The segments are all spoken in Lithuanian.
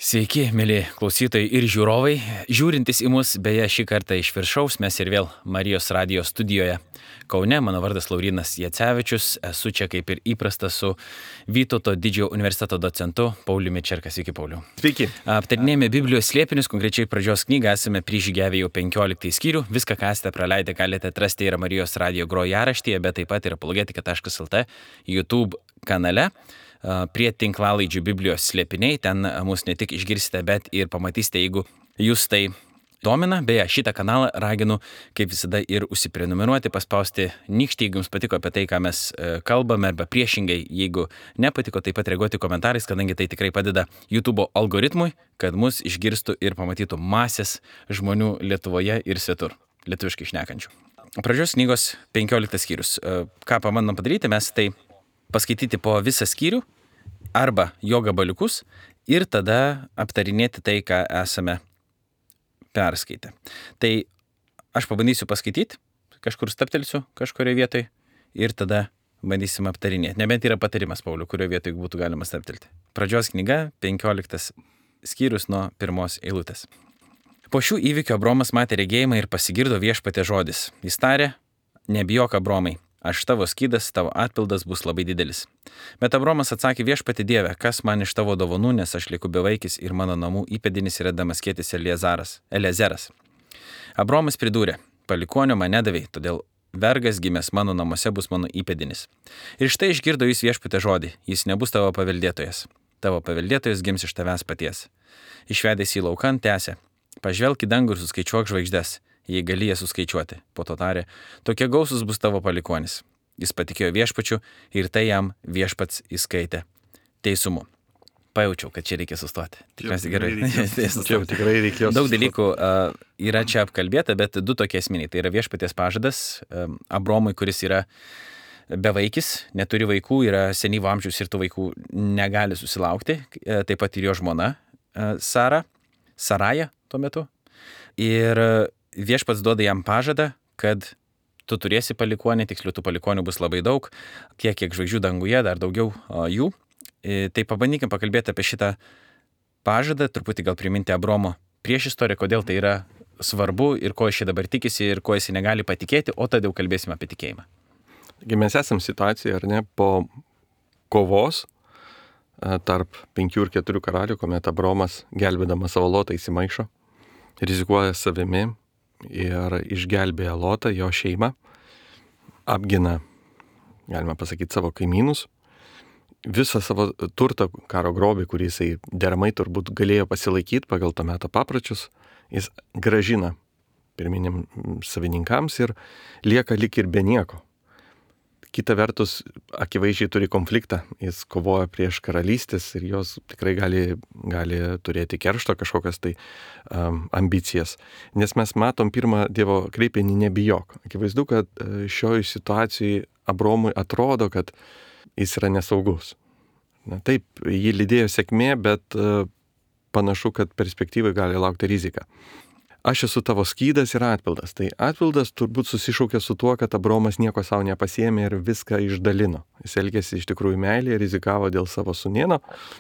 Sveiki, mėly klausytojai ir žiūrovai. Žiūrintis į mus, beje, šį kartą iš viršaus, mes ir vėl Marijos radijo studijoje Kaune. Mano vardas Laurynas Jacevičius. Esu čia kaip ir įprasta su Vytauto didžiojo universiteto docentu Pauliumi Čerka. Sveiki, Pauliu. Sveiki. Aptarinėjame Biblijos slėpinius, konkrečiai pradžios knygą, esame prižygiavę jau 15 skyrių. Viską, ką esate praleidę, galite atrasti ir Marijos radijo grojaraštyje, bet taip pat ir apologetika.lt YouTube kanale. Prie tinklalaidžių Biblijos slėpiniai, ten mus ne tik išgirsite, bet ir pamatysite, jeigu jūs tai domina. Beje, šitą kanalą raginu, kaip visada, ir užsiprenumeruoti, paspausti nykštį, jeigu jums patiko apie tai, ką mes kalbame, arba priešingai, jeigu nepatiko, taip pat reaguoti komentarais, kadangi tai tikrai padeda YouTube algoritmui, kad mus išgirstų ir pamatytų masės žmonių Lietuvoje ir svetur, lietuviškai šnekančių. Pradžios knygos 15 skyrius. Ką pamandom padaryti, mes tai paskaityti po visą skyrių arba jo gabaliukus ir tada aptarinėti tai, ką esame perskaitę. Tai aš pabandysiu paskaityti, kažkur staptelsiu kažkurioje vietoje ir tada bandysim aptarinėti. Nebent yra patarimas, Pauliu, kurioje vietoje būtų galima staptelti. Pradžios knyga, 15 skyrius nuo 1 eilutės. Po šių įvykių Abromas matė regėjimą ir pasigirdo viešpaties žodis. Jis tarė: nebijok, Abromai. Aš tavo skydas, tavo atpildas bus labai didelis. Bet Abromas atsakė: viešpatie Dieve, kas man iš tavo dovanų, nes aš lieku bevaikis ir mano namų įpėdinis yra Damaskietis Eliezeras. Abromas pridūrė: palikuonio man nedavei, todėl vergas gimęs mano namuose bus mano įpėdinis. Ir štai išgirdo jis viešpatie žodį: jis nebus tavo paveldėtojas. Tavo paveldėtojas gims iš tavęs paties. Išvedęs į laukan tęsė: pažvelk į dangų ir suskaičiuok žvaigždes, jei gali jas suskaičiuoti. Po to tarė: tokie gausus bus tavo palikuonis. Jis patikėjo viešpačiu ir tai jam viešpats įskaitė teisumu. Pajaučiau, kad čia reikia sustoti. Tikriausiai gerai. Tikrai reikėjo. Daug dalykų yra čia apkalbėta, bet du tokie esminiai. Tai yra viešpaties pažadas Abromui, kuris yra bevaikis, neturi vaikų, yra senyvo amžiaus ir tų vaikų negali susilaukti. Taip pat ir jo žmona Saraja tuo metu. Ir viešpats duoda jam pažadą, kad tu turėsi palikuonį, tiksliau tų palikonių bus labai daug, tiek kiek žvaigždžių danguje, dar daugiau jų. Tai pabandykim pakalbėti apie šitą pažadą, truputį gal priminti Abromo priešistorę, kodėl tai yra svarbu ir ko jis dabar tikisi ir ko jis negali patikėti, o tada jau kalbėsime apie tikėjimą. Mes esam situacijoje, ar ne, po kovos tarp 5 ir 4 karalių, kuomet Abromas, gelbėdamas savo Lotą, įsimaišo, rizikuoja savimi ir išgelbėja Lotą, jo šeimą, apgina, galima pasakyti, savo kaimynus, visą savo turtą, karo grobį, kurį jisai deramai turbūt galėjo pasilaikyti pagal to meto papročius, jis gražina pirminiam savininkams ir lieka lik ir be nieko. Kita vertus, akivaizdžiai turi konfliktą, jis kovoja prieš karalystės ir jos tikrai gali turėti keršto kažkokias tai ambicijas. Nes mes matom pirmą Dievo kreipinį nebijok. Akivaizdu, kad šioj situacijai Abromui atrodo, kad jis yra nesaugus. Na, taip, jį lydėjo sėkmė, bet panašu, kad perspektyvai gali laukti rizika. Aš esu tavo skydas ir atpildas. Tai atpildas turbūt susišaukė su tuo, kad Abromas nieko savo nepasiėmė ir viską išdalino. Jis elgėsi iš tikrųjų meilėje, rizikavo dėl savo sūnėno,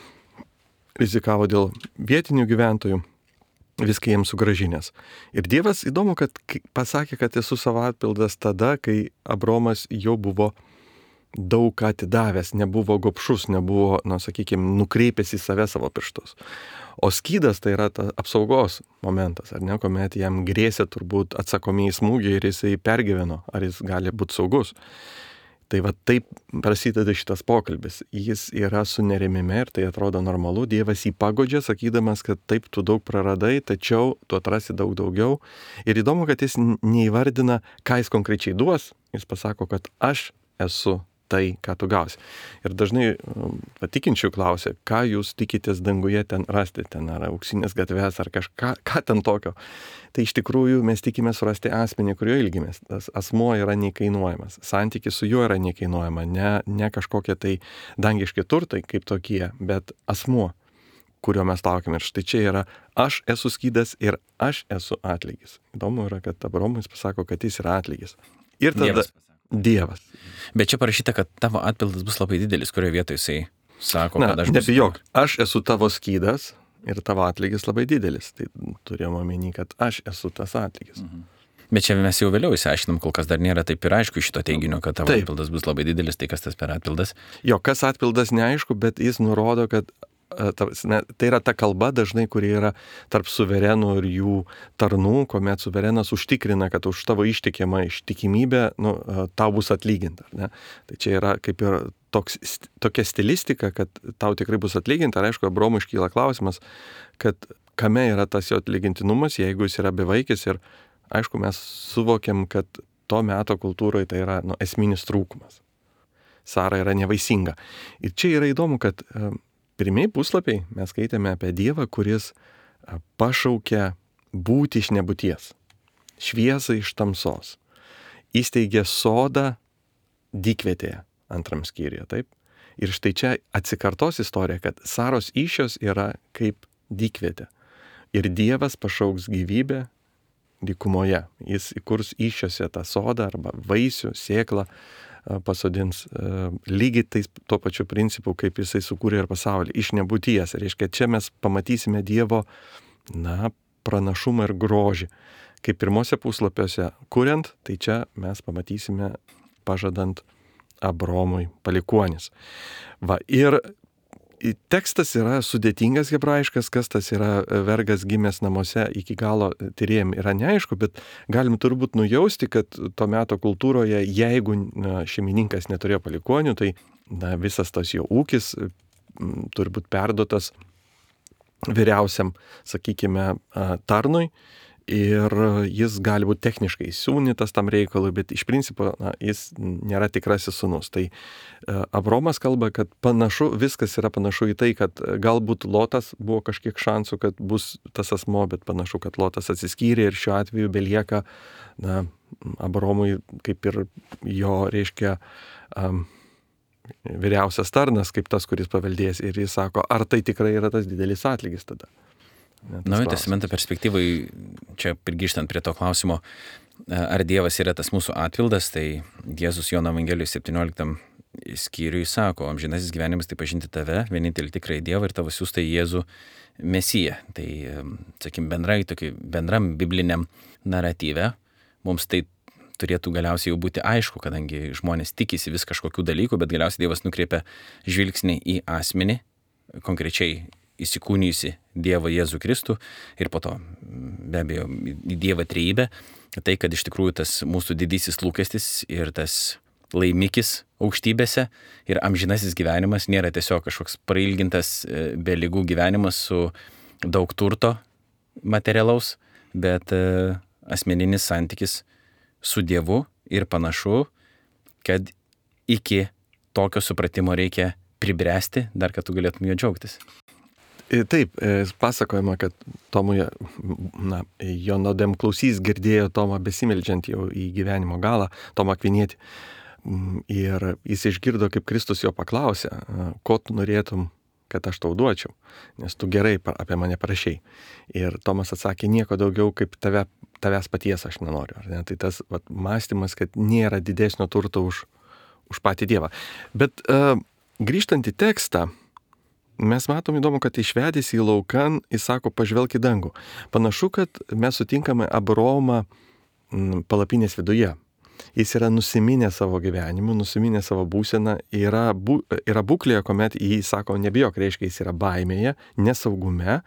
rizikavo dėl vietinių gyventojų, viską jiems sugražinęs. Ir Dievas įdomu, kad pasakė, kad esu savo atpildas tada, kai Abromas jau buvo daug atidavęs, nebuvo gobšus, nebuvo, nukreipęs į save savo pirštus. O skydas tai yra ta apsaugos momentas, ar ne, kuomet jam grėsė turbūt atsakomieji smūgiai ir jisai pergyveno, ar jis gali būti saugus. Tai va taip prasideda šitas pokalbis. Jis yra su nerimime ir tai atrodo normalu. Dievas jį pagodžia, sakydamas, kad taip tu daug praradai, tačiau tu atrasi daug daugiau. Ir įdomu, kad jis neįvardina, ką jis konkrečiai duos. Jis pasako, kad aš esu tai, ką tu gausi. Ir dažnai patikinčių klausia, ką jūs tikitės danguje ten rasti, ten ar auksinės gatves, ar kažką ten tokio. Tai iš tikrųjų mes tikime surasti asmenį, kurio ilgimės. Tas asmuo yra neįkainuojamas. Santykis su juo yra neįkainuojama. Ne kažkokie tai dangiški turtai kaip tokie, bet asmuo, kurio mes laukiame. Ir štai čia yra aš esu skydas ir aš esu atlygis. Įdomu yra, kad Abromui pasako, kad jis yra atlygis. Ir tada Dievas. Bet čia parašyta, kad tavo atpildas bus labai didelis, kurioje vietoje jisai sako, kad aš nebijok, aš esu tavo skydas ir tavo atlygis labai didelis. Tai turėjom omeny, kad aš esu tas atlygis. Bet čia mes jau vėliau įsiaiškinam, kol kas dar nėra taip ir aišku šito teiginio, kad tavo atpildas bus labai didelis, tai kas tas per atpildas? Jo, kas atpildas neaišku, bet jis nurodo, kad tai yra ta kalba dažnai, kuri yra tarp suverenų ir jų tarnų, kuomet suverenas užtikrina, kad už tavo ištikimybę tau bus atlyginta. Ne? Tai čia yra kaip ir tokia stilistika, kad tau tikrai bus atlyginta. Ir aišku, Abraomui iškyla klausimas, kad kame yra tas jo atlygintinumas, jeigu jis yra bevaikis. Ir aišku, mes suvokiam, kad to meto kultūroje tai yra esminis trūkumas. Sara yra nevaisinga. Ir čia yra įdomu, kad pirmieji puslapiai mes skaitėme apie Dievą, kuris pašaukia būti iš nebūties, šviesą iš tamsos. Įsteigė sodą dykvietėje, 2 skyriuje, taip? Ir štai čia atsikartos istorija, kad Saros įsčios yra kaip dykvietė. Ir Dievas pašauks gyvybę dykumoje. Jis įkurs įsčiose tą sodą arba vaisių, sėklą, pasodins lygiai tuo pačiu principu, kaip jisai sukūrė ir pasaulį, iš nebūties. Reiškia, čia mes pamatysime Dievo, pranašumą ir grožį. Kaip pirmose puslapiuose kuriant, tai čia mes pamatysime pažadant Abraomui palikuonis. Ir tekstas yra sudėtingas hebrajiškas, kas tas yra vergas gimęs namuose iki galo tyrėjim yra neaišku, bet galim turbūt nujausti, kad to meto kultūroje, jeigu šeimininkas neturėjo palikonių, tai visas tas jo ūkis turi būti perduotas vyriausiam, sakykime, tarnui. Ir jis gali būti techniškai įsūnytas tam reikalui, bet iš principo jis nėra tikrasis sūnus. Tai Abraomas kalba, kad viskas yra panašu į tai, kad galbūt Lotas buvo kažkiek šansų, kad bus tas asmo, bet panašu, kad Lotas atsiskyrė ir šiuo atveju belieka Abraomui kaip ir jo, reiškia, vyriausias tarnas, kaip tas, kuris paveldės. Ir jis sako, ar tai tikrai yra tas didelis atlygis tada? Naujojo testamento perspektyvai, čia grįžtant prie to klausimo, ar Dievas yra tas mūsų atpildas, tai Jėzus Jono Evangelijos 17 skyriui sako, amžinasis gyvenimas tai pažinti tave, vienintelį tikrąjį Dievą ir tavo siųstą Jėzų Mesiją. Tai, sakykim, bendram bibliniam naratyve mums tai turėtų galiausiai jau būti aišku, kadangi žmonės tikisi vis kažkokių dalykų, bet galiausiai Dievas nukreipia žvilgsnį į asmenį, konkrečiai įsikūnijusi Dievą Jėzų Kristų ir po to be abejo į Dievą trejybę, tai kad iš tikrųjų tas mūsų didysis lūkestis ir tas laimikis aukštybėse ir amžinasis gyvenimas nėra tiesiog kažkoks prailgintas be ligų gyvenimas su daug turto materialaus, bet asmeninis santykis su Dievu ir panašu, kad iki tokio supratimo reikia pribręsti, dar kad tu galėtum jo džiaugtis. Taip, pasakojama, kad Tomui, jo nuodėm klausys girdėjo Tomą besimeldžiant jau į gyvenimo galą, Tomą Akvinietį. Ir jis išgirdo, kaip Kristus jo paklausė, ko tu norėtum, kad aš tau duočiau, nes tu gerai apie mane prašei. Ir Tomas atsakė, nieko daugiau kaip tavęs paties aš nenoriu. Ar ne? Tai tas mąstymas, kad nėra didesnio turto už patį Dievą. Bet grįžtant į tekstą, mes matom įdomu, kad išvedęs į laukan, jis sako, pažvelk į dangų. Panašu, kad mes sutinkame Abraomą palapinės viduje. Jis yra nusiminę savo gyvenimu, nusiminę savo būseną, yra būklėje, kuomet jis sako, nebijok, reiškia, jis yra baimėje, nesaugume,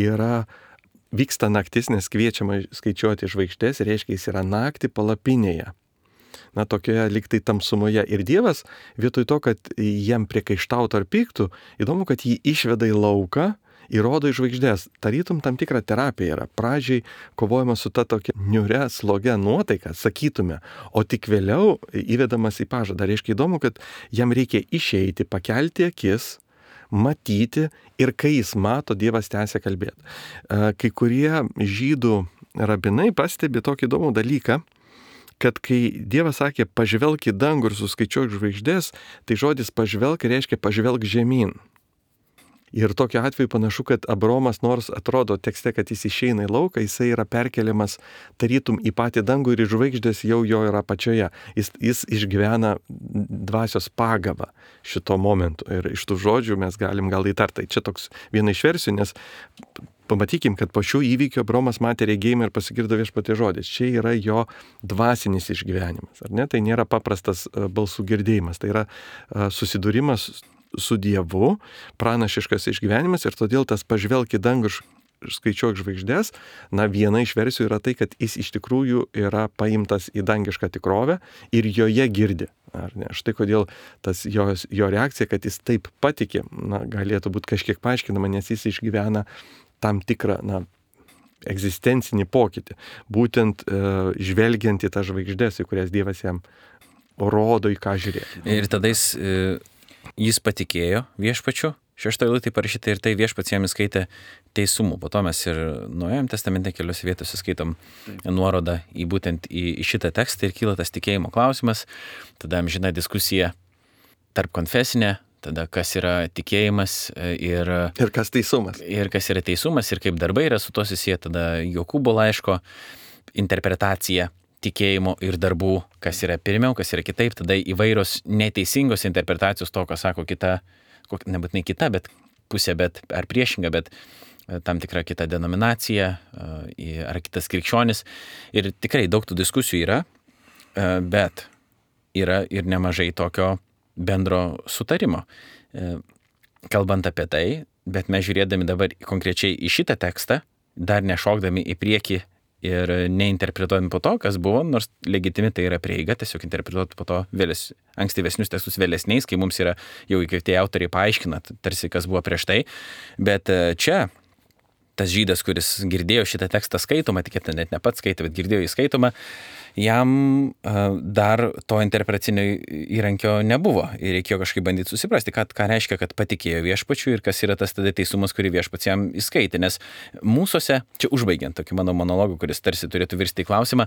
vyksta naktis, nes kviečiama skaičiuoti žvaigždės, reiškia, jis yra naktį palapinėje. Tokioje liktai tamsumoje. Ir Dievas, vietoj to, kad jam priekaištautų ar pyktų, įdomu, kad jį išveda į lauką ir rodo į žvaigždės. Tarytum tam tikra terapija yra. Pradžiai kovojama su ta tokia niūria, slogia nuotaika, sakytume, o tik vėliau įvedamas į pažadą. Reiškia įdomu, kad jam reikia išeiti, pakelti akis, matyti ir kai jis mato, Dievas tęsia kalbėti. Kai kurie žydų rabinai pastebi tokį įdomų dalyką, kad kai Dievas sakė, pažvelk į dangų ir suskaičiuok žvaigždės, tai žodis pažvelk reiškia pažvelk žemyn. Ir tokiu atveju panašu, kad Abromas, nors atrodo tekste, kad jis išeina į lauką, jisai yra perkeliamas tarytum į patį dangų ir žvaigždės jau jo yra pačioje. Jis išgyvena dvasios pagavą šito momentu. Ir iš tų žodžių mes galim gal įtarti. Čia toks viena iš versijų, nes pamatykim, kad po šių įvykių Abromas matė regėjimą ir pasigirdo viešpaties žodis. Čia yra jo dvasinis išgyvenimas. Ar ne? Tai nėra paprastas balsų girdėjimas. Tai yra susidūrimas su Dievu, pranašiškas išgyvenimas ir todėl tas pažvelk į dangų ir skaičiuok žvaigždės, viena iš versijų yra tai, kad jis iš tikrųjų yra paimtas į dangišką tikrovę ir joje girdi. Ar ne? Štai kodėl tas jo reakcija, kad jis taip patikė, galėtų būti kažkiek paaiškinama, nes jis išgyvena tam tikrą, egzistencinį pokytį, būtent žvelgiant į tas žvaigždės, į kurias Dievas jam rodo, į ką žiūrėti. Ir tada jis patikėjo viešpačiu, 6 eilutė parašyta ir tai viešpats jam įskaitė teisumu. Po to mes ir Naujajame testamente keliose vietose skaitom nuorodą būtent į šitą tekstą ir kyla tas tikėjimo klausimas. Tada amžina diskusija tarp konfesinė, tada kas yra tikėjimas ir kas teisumas. Ir kas yra teisumas ir kaip darbai yra su to susiję. Tada Jokūbo laiško interpretacija tikėjimo ir darbų, kas yra pirmiau, kas yra kitaip, tada įvairios neteisingos interpretacijos to, ką sako kita, nebūtinai kita, bet pusė, ar priešinga, bet tam tikra kita denominacija ar kitas krikščionis. Ir tikrai daug tų diskusijų yra, bet yra ir nemažai tokio bendro sutarimo. Kalbant apie tai, bet mes žiūrėdami dabar konkrečiai į šitą tekstą, dar nešokdami į priekį ir neinterpretuojant po to, kas buvo, nors legitimi tai yra prieiga, tiesiog interpretuoti po to ankstyvesnius tekstus vėlesniais, kai mums yra jau įkvėpti autoriai paaiškina, tarsi kas buvo prieš tai. Bet čia tas žydas, kuris girdėjo šitą tekstą skaitomą, tikėtina net ne pats skaitė, bet girdėjo jį skaitomą, jam dar to interpretacinio įrankio nebuvo. Ir reikėjo kažkaip bandyti susiprasti, ką reiškia, kad patikėjo viešpačiu ir kas yra tas tada teisumas, kurį viešpats jam įskaitė. Nes mūsuose, čia užbaigiant tokį mano monologą, kuris tarsi turėtų virsti į klausimą,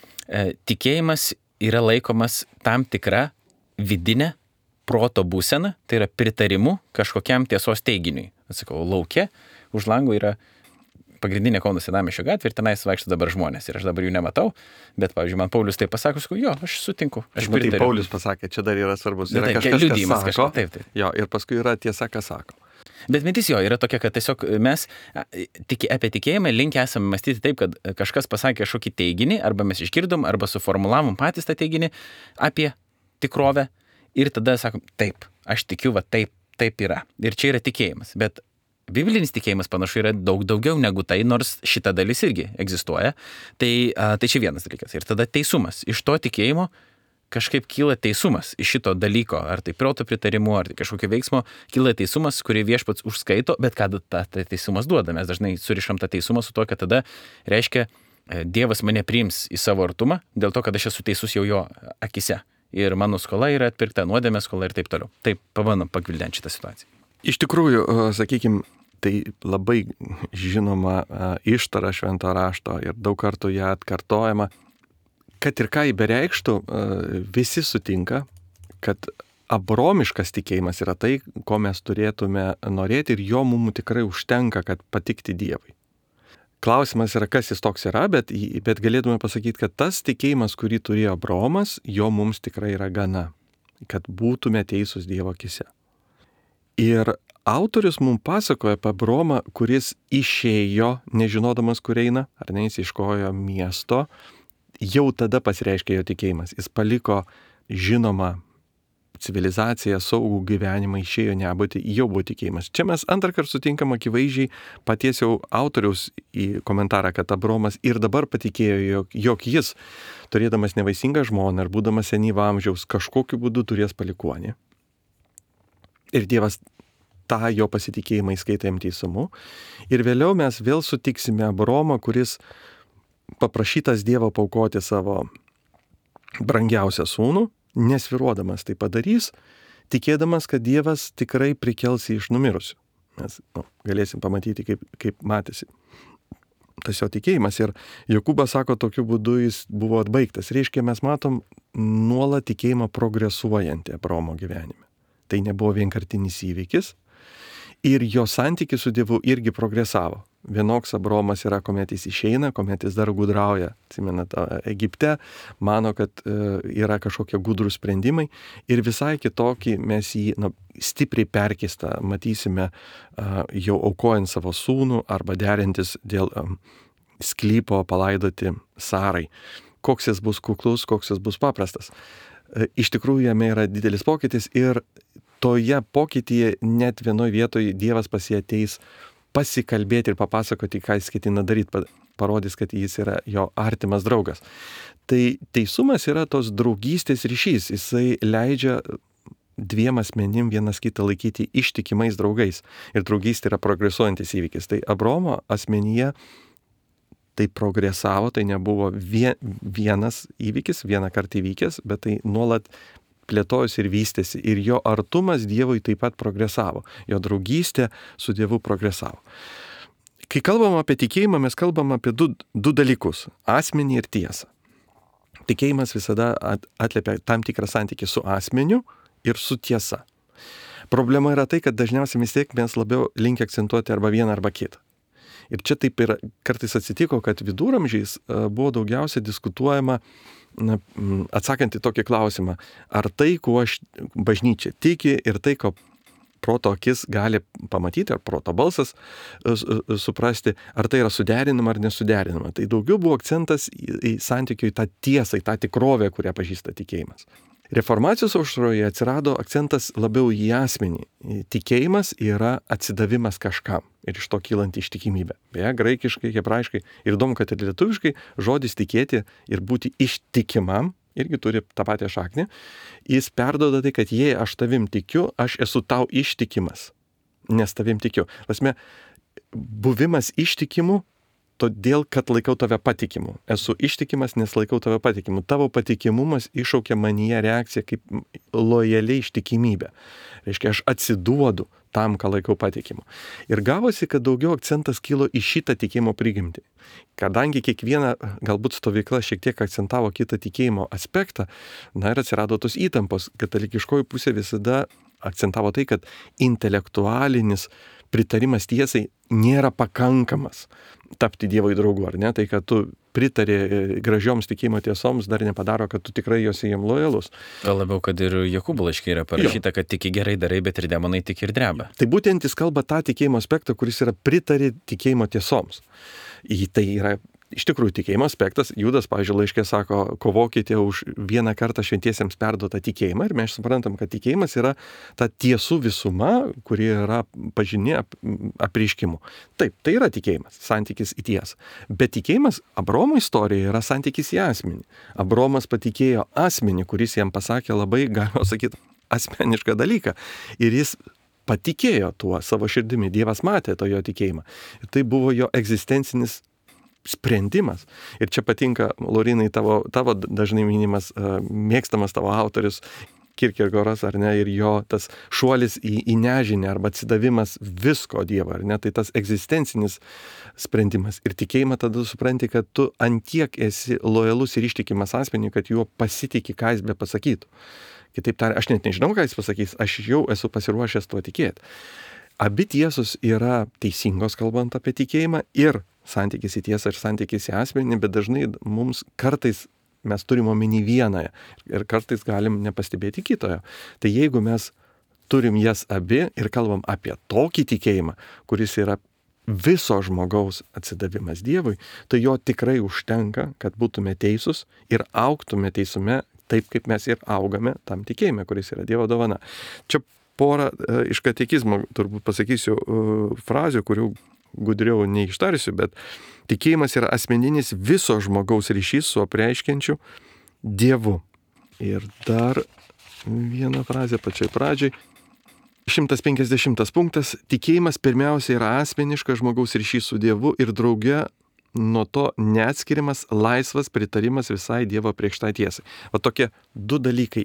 tikėjimas yra laikomas tam tikra vidinė proto būsena, tai yra pritarimu kažkokiam tiesos teiginiui. Atsakau, lauke už lango yra pagrindinė Kauno Senamiesčio gatvė ir tenais vaikšto dabar žmonės. Ir aš dabar jų nematau, bet, pavyzdžiui, man Paulius tai pasako, jo, aš sutinku. Aš pritariu. Tai Paulius pasakė, čia dar yra svarbus. Yra kažkas, kas sako, taip. Jo, ir paskui yra tiesa, kas sako. Bet mintis jo yra tokia, kad tiesiog mes apie tikėjimą linkę esame mąstyti taip, kad kažkas pasakė kažkokį teiginį, arba mes išgirdom, arba suformulavom patys tą teiginį apie tikrovę ir tada sakom, taip, aš tikiu, taip yra. Ir čia yra tikėjimas. Bet biblinis tikėjimas panašu yra daug daugiau negu tai, nors šita dalis irgi egzistuoja. Tai čia vienas dalykas. Ir tada teisumas. Iš to tikėjimo kažkaip kyla teisumas. Iš šito dalyko, ar tai proto pritarimu, ar tai kažkokio veiksmo, kyla teisumas, kurį viešpats užskaito, bet ką ta teisumas duoda. Mes dažnai surišam tą teisumą su to, kad tada reiškia, Dievas mane priims į savo artumą, dėl to, kad aš esu teisus jau jo akise. Ir mano skola yra atpirkta, nuodėmės skola ir taip toliau. Taip, pabandom pagvildenti šitą situaciją. Iš tikrųjų, sakykime, tai labai žinoma ištara švento rašto ir daug kartų ją atkartojama. Kad ir ką bereikštų, visi sutinka, kad abromiškas tikėjimas yra tai, ko mes turėtume norėti ir jo mums tikrai užtenka, kad patikti Dievui. Klausimas yra, kas jis toks yra, bet galėtume pasakyti, kad tas tikėjimas, kurį turėjo Abromas, jo mums tikrai yra gana, kad būtume teisūs Dievo akise. Ir autorius mums pasakoja apie Abromą, kuris išėjo, nežinodamas, kur eina, ar ne, jis iškojo miesto, jau tada pasireiškė jo tikėjimas. Jis paliko žinomą civilizaciją, saugų gyvenimą, išėjo nebūti, jau buvo tikėjimas. Čia mes antrą kartą sutinkam akivaizdžiai paties jau autoriaus į komentarą, kad Abromas ir dabar patikėjo, jog jis, turėdamas nevaisingą žmoną ir būdamas senyvo amžiaus, kažkokiu būdu turės palikuonį. Ir Dievas tą jo pasitikėjimą įskaitė jam teisumu. Ir vėliau mes vėl sutiksime Abromą, kuris paprašytas Dievo paaukoti savo brangiausią sūnų, nesviruodamas tai padarys, tikėdamas, kad Dievas tikrai prikels jį iš numirusių. Mes galėsim pamatyti, kaip matėsi tas jo tikėjimas. Ir Jokūbas sako, tokiu būdu jis buvo atbaigtas. Reiškia, mes matom nuolat tikėjimą progresuojantį Abromo gyvenime. Tai nebuvo vienkartinis įvykis. Ir jo santykis su Dievu irgi progresavo. Vienoks Abromas yra, kuomet jis išeina, kuomet jis dar gudrauja. Atsimenat, Egipte mano, kad yra kažkokie gudrūs sprendimai ir visai kitokį mes jį stipriai perkeistą matysime jau aukojant savo sūnų arba derintis dėl sklypo palaidoti Sarai. Koks jis bus kuklus, koks jis bus paprastas. Iš tikrųjų, jame yra didelis pokytis ir toje pokytyje net vienoje vietoje Dievas pas jį ateis pasikalbėti ir papasakoti, ką jis ketina daryti, parodys, kad jis yra jo artimas draugas. Tai teisumas yra tos draugystės ryšys, jisai leidžia dviem asmenim vienas kitą laikyti ištikimais draugais. Ir draugystė yra progresuojantis įvykis. Tai Abromo asmenyje tai progresavo, tai nebuvo vienas įvykis, vieną kartą įvykęs, bet tai nuolat plėtojosi ir vystėsi. Ir jo artumas Dievui taip pat progresavo. Jo draugystė su Dievu progresavo. Kai kalbam apie tikėjimą, mes kalbam apie du dalykus – asmenį ir tiesą. Tikėjimas visada atliepia tam tikrą santykį su asmeniu ir su tiesa. Problema yra tai, kad dažniausiai vis tiek mes labiau linkę akcentuoti arba vieną arba kitą. Ir čia taip ir kartais atsitiko, kad viduramžiais buvo daugiausia diskutuojama atsakant į tokį klausimą, ar tai, kuo bažnyčia tiki ir tai, ko proto akis gali pamatyti, ar proto balsas suprasti, ar tai yra suderinama ar nesuderinama. Tai daugiau buvo akcentas į santykių, į tą tiesą, į tą tikrovę, kurią pažįsta tikėjimas. Reformacijos aušroje atsirado akcentas labiau į asmenį. Tikėjimas yra atsidavimas kažkam ir iš to kylanti ištikimybė. Beje, graikiškai, hebrajiškai ir įdomu, kad ir lietuviškai žodis tikėti ir būti ištikimam irgi turi tą patį šaknį. Jis perduoda tai, kad jei aš tavim tikiu, aš esu tau ištikimas, nes tavim tikiu. Prasme, buvimas ištikimu, todėl, kad laikau tave patikimu. Esu ištikimas, nes laikau tave patikimu. Tavo patikimumas iššaukia manyje reakciją kaip lojaliai ištikimybė. Reiškia, aš atsiduodu tam, ką laikau patikimu. Ir gavosi, kad daugiau akcentas kilo į šitą tikėjimo prigimtį. Kadangi kiekviena galbūt stovykla šiek tiek akcentavo kitą tikėjimo aspektą, ir atsirado tos įtampos. Katalikiškoji pusė visada akcentavo tai, kad intelektualinis pritarimas tiesai nėra pakankamas tapti Dievo draugu, ar ne? Tai, kad tu pritari gražioms tikėjimo tiesoms, dar nepadaro, kad tu tikrai jos jiem lojalus. Gal labiau, kad ir Jokūbo laiške yra parašyta, kad tiki gerai darai, bet ir demonai tiki ir dreba. Tai būtent jis kalba tą tikėjimo aspektą, kuris yra pritari tikėjimo tiesoms. Tai yra iš tikrųjų tikėjimo aspektas. Judas, pavyzdžiui, laiške sako, kovokite už vieną kartą šventiesiems perduotą tikėjimą. Ir mes suprantam, kad tikėjimas yra ta tiesų visuma, kuri yra pažini apreiškimų. Taip, tai yra tikėjimas, santykis į tiesą. Bet tikėjimas Abromo istorijoje yra santykis į asmenį. Abromas patikėjo asmenį, kuris jam pasakė labai, galima sakyti, asmenišką dalyką. Ir jis patikėjo tuo savo širdimi. Dievas matė to jo tikėjimą. Ir tai buvo jo egzistencinis sprendimas. Ir čia patinka, Laurinai, tavo dažnai minimas, mėgstamas tavo autorius Kierkegoras, ar ne, ir jo tas šuolis į nežinę arba atsidavimas visko Dievo, ar ne, tai tas egzistencinis sprendimas. Ir tikėjimą tada supranti, kad tu antiek esi lojalus ir ištikimas asmeniui, kad juo pasitiki, ką jis be pasakytų. Kitaip tariant, aš net nežinau, ką jis pasakys, aš jau esu pasiruošęs tuo tikėti. Abi tiesos yra teisingos, kalbant apie tikėjimą, ir santykis į tiesą ir santykis į asmenį, bet dažnai mums kartais mes turim omeny vienąją ir kartais galim nepastebėti kitojo. Tai jeigu mes turim jas abi ir kalbam apie tokį tikėjimą, kuris yra viso žmogaus atsidavimas Dievui, tai jo tikrai užtenka, kad būtume teisūs ir augtume teisume taip, kaip mes ir augame tam tikėjime, kuris yra Dievo dovana. Čia porą iš katekizmo turbūt pasakysiu frazių, kurių gudriau neištarsiu, bet tikėjimas yra asmeninis viso žmogaus ryšys su apreiškiančiu Dievu. Ir dar vieną frazę pačiai pradžiai. 150 punktas. Tikėjimas pirmiausia yra asmeniškas žmogaus ryšys su Dievu ir drauge nuo to neatskiriamas laisvas pritarimas visai Dievo apreikštai tiesai. Va tokie du dalykai.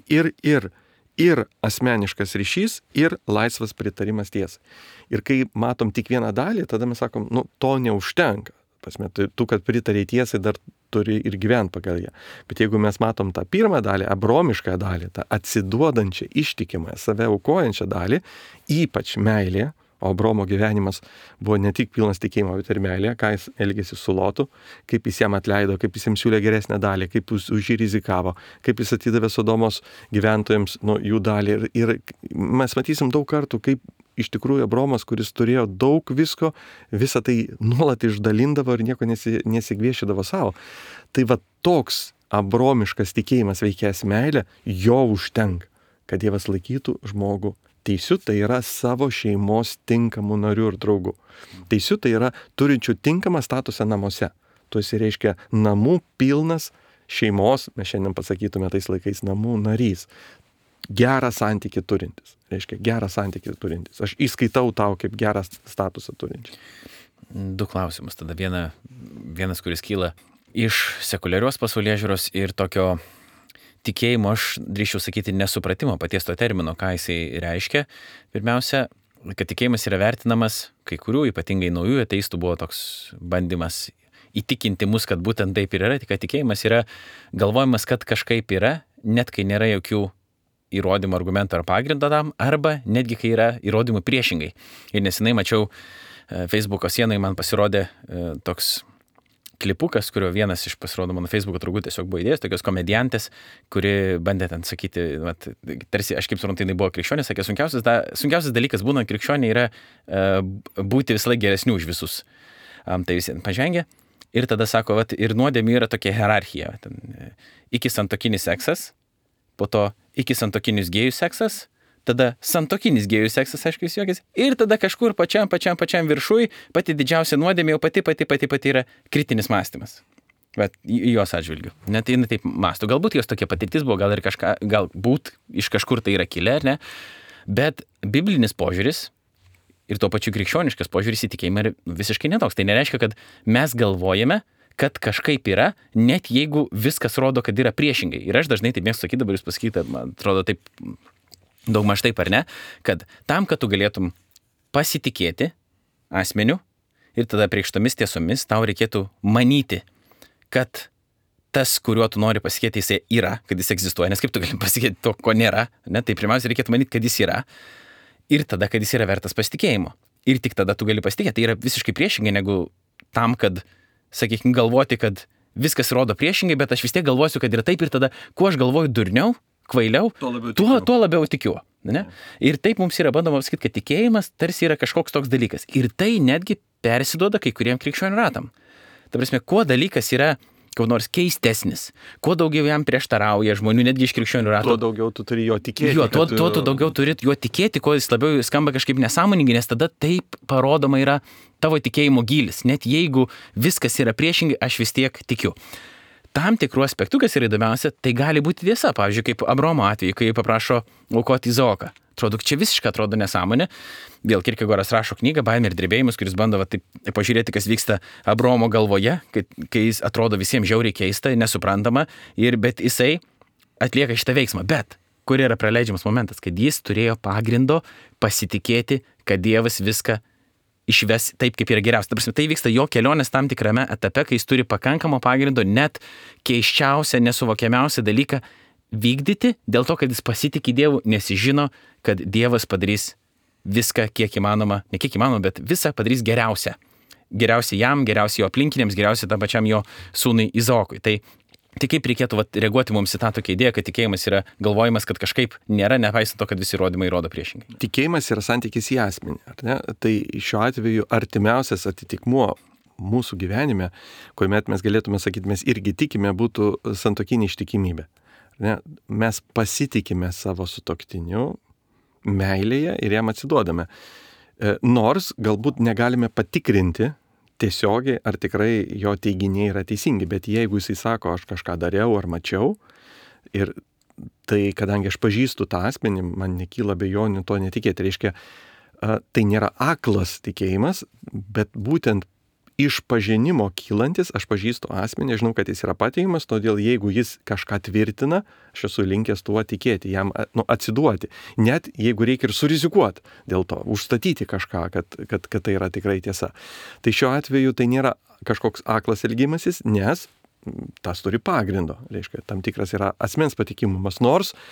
Ir asmeniškas ryšys, ir laisvas pritarimas tiesai. Ir kai matom tik vieną dalį, tada mes sakom, to neužtenka. Pasme, tu, kad pritarė tiesai, dar turi ir gyventi pagal ją. Bet jeigu mes matom tą pirmą dalį, abromišką dalį, tą atsiduodančią, ištikimą, save aukojančią dalį, ypač meilė, O Abromo gyvenimas buvo ne tik pilnas tikėjimo, bet ir meilė, ką jis elgėsi su Lotu, kaip jis jam atleido, kaip jis jam siūlė geresnę dalį, kaip jis už jį rizikavo, kaip jis atidavė Sodomos gyventojams jų dalį. Ir mes matysim daug kartų, kaip iš tikrųjų Abromas, kuris turėjo daug visko, visą tai nuolat išdalindavo ir nieko nesigviešydavo savo. Tai va toks abromiškas tikėjimas veikęs meilė, jo užtenka, kad Dievas laikytų žmogų teisiu, tai yra savo šeimos tinkamų narių ir draugų. Teisiu, tai yra turinčių tinkamą statusą namuose. Tu esi, reiškia, namų pilnas šeimos, mes šiandien pasakytume tais laikais, namų narys. Gerą santykį turintis. Reiškia, gerą santykį turintis. Aš įskaitau tau kaip gerą statusą turinčią. 2 klausimus. Tada vienas, kuris kyla iš sekuliarios pasaulėžiūros ir tokio tikėjimo, aš drįsčiau sakyti, nesupratimo paties to termino, ką jisai reiškia. Pirmiausia, kad tikėjimas yra vertinamas, kai kurių, ypatingai naujųjų ateistų, buvo toks bandymas įtikinti mus, kad būtent taip ir yra, tik kad tikėjimas yra galvojimas, kad kažkaip yra, net kai nėra jokių įrodymų, argumentų ar pagrindo tam, arba netgi kai yra įrodymų priešingai. Ir nesenai mačiau Facebooko sienai, man pasirodė toks klipukas, kurio vienas iš pasirodo mano Facebooko draugų tiesiog buvo idėjęs, tokios komediantės, kuri bandė ten sakyti, tarsi, aš kaip suprantu, jinai buvo krikščionė, sakė, sunkiausias dalykas būnant krikščionė yra būti visą laiką geresnių už visus. Tai visi pažengė. Ir tada sako, ir nuodėmių yra tokia hierarchija. Iki santokinis seksas, po to iki santokinis gėjų seksas, tada santokinis gėjų seksas, aišku, jis juokės, ir tada kažkur pačiam viršui, pati didžiausia nuodėmė jau pati yra kritinis mąstymas. Bet jos atžvilgiu. Net jinai taip mąsto. Galbūt jos tokia patirtis buvo, galbūt iš kažkur tai yra kilę, ar ne? Bet biblinis požiūris ir tuo pačiu krikščioniškas požiūris į tikėjimą yra visiškai netoks. Tai nereiškia, kad mes galvojame, kad kažkaip yra, net jeigu viskas rodo, kad yra priešingai. Ir aš dažnai taip mėgstu sakyti, dabar jūs pasakyti, man atrodo taip daugmaž taip ar ne, kad tam, kad tu galėtum pasitikėti asmeniu ir tada priekštomis tiesomis tau reikėtų manyti, kad tas, kuriuo tu nori pasitikėti, jisai yra, kad jis egzistuoja, nes kaip tu gali pasitikėti to, ko nėra, ne? Tai pirmiausia reikėtų manyti, kad jis yra ir tada, kad jis yra vertas pasitikėjimo. Ir tik tada tu gali pasitikėti. Tai yra visiškai priešingai negu tam, kad, sakykime, galvoti, kad viskas rodo priešingai, bet aš vis tiek galvosiu, kad yra taip ir tada, kuo aš galvoju durniau, kvailiau, tuo labiau tikiu. Ne? Ir taip mums yra bandoma pasakyti, kad tikėjimas tarsi yra kažkoks toks dalykas. Ir tai netgi persiduoda kai kuriem krikščionių ratam. Ta prasme, kuo dalykas yra kuo nors keistesnis, kuo daugiau jam prieštarauja žmonių, netgi iš krikščionių ratų. Tuo daugiau tu turi jo tikėti. Tuo tu daugiau turi juo tikėti, kuo jis labiau skamba kažkaip nesąmoningai, nes tada taip parodoma yra tavo tikėjimo gylis. Net jeigu viskas yra priešingai, aš vis tiek tikiu. Tam tikrų aspektų, kas yra įdomiausia, tai gali būti tiesa. Pavyzdžiui, kaip Abromo atveju, kai paprašo aukoti Izaoką. Atrodo, čia visiškai atrodo nesąmonė. Vėl Kierkegoras rašo knygą Baimė ir drebėjimas, kuris bando taip pažiūrėti, kas vyksta Abromo galvoje, kai jis atrodo visiems žiauriai keista, nesuprantama, bet jisai atlieka šitą veiksmą. Bet kur yra praleidžiamas momentas, kad jis turėjo pagrindo pasitikėti, kad Dievas viską išves taip, kaip yra geriausia. Tai vyksta jo kelionės tam tikrame etape, kai jis turi pakankamo pagrindo net keiščiausią, nesuvokiamiausią dalyką vykdyti, dėl to, kad jis pasitikė Dievu, nes jis žino, kad Dievas padarys viską, kiek įmanoma, ne kiek įmanoma, bet visą padarys geriausia. Geriausia jam, geriausia jo aplinkiniams, geriausia tam pačiam jo sūnui Izaokui. Tai kaip reikėtų reaguoti mums į tą tokią idėją, kad tikėjimas yra galvojimas, kad kažkaip nėra, nepaisant to, kad visi įrodymai rodo priešingai. Tikėjimas yra santykis į asmenį, ar ne? Tai šiuo atveju artimiausias atitikmuo mūsų gyvenime, kuomet mes galėtume sakyti, mes irgi tikime, būtų santuokinė ištikimybė. Ne? Mes pasitikime savo sutuoktiniu meilėje ir jam atsiduodame. Nors galbūt negalime patikrinti tiesiogiai, ar tikrai jo teiginiai yra teisingi, bet jeigu jisai sako, aš kažką dariau ar mačiau, ir tai kadangi aš pažįstu tą asmenį, man nekyla abejonių to netikėti, reiškia, tai nėra aklas tikėjimas, bet būtent iš pažinimo kylantis, aš pažįstu asmenį, žinau, kad jis yra pateikimas, todėl jeigu jis kažką tvirtina, aš esu linkęs tuo tikėti, jam atsiduoti. Net jeigu reikia ir surizikuoti dėl to, užstatyti kažką, kad tai yra tikrai tiesa. Tai šiuo atveju tai nėra kažkoks aklas elgimasis, nes tas turi pagrindo. Reiškia, tam tikras yra asmens patikimumas, nors